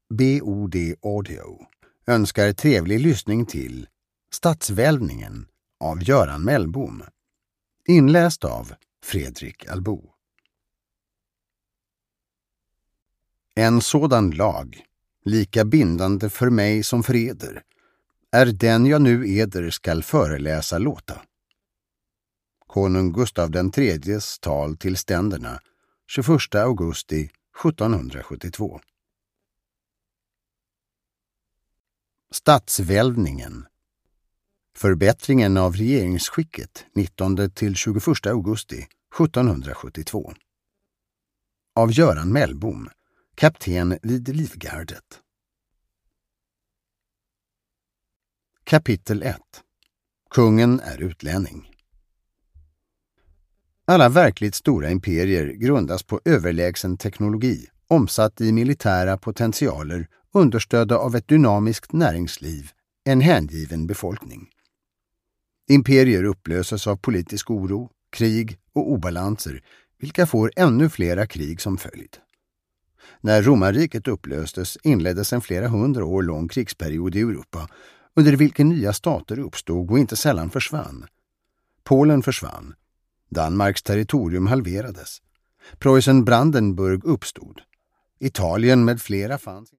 BOD Audio önskar trevlig lyssning till Statsvälvningen av Göran Mellbom. Inläst av Fredrik Albo. En sådan lag, lika bindande för mig som för eder, är den jag nu eder skall föreläsa låta. Konung Gustav III:s tal till ständerna 21 augusti 1772. Statsvälvningen. Förbättringen av regeringsskicket 19 till 21 augusti 1772. Av Göran Mellbom, kapten vid Livgardet. Kapitel 1. Kungen är utlänning. Alla verkligt stora imperier grundas på överlägsen teknologi, omsatt i militära potentialer, understödda av ett dynamiskt näringsliv, en hängiven befolkning. Imperier upplöses av politisk oro, krig och obalanser, vilka får ännu flera krig som följd. När romarriket upplöstes inleddes en flera hundra år lång krigsperiod i Europa, under vilken nya stater uppstod och inte sällan försvann. Polen försvann. Danmarks territorium halverades. Preussen-Brandenburg uppstod. Italien med flera fanns.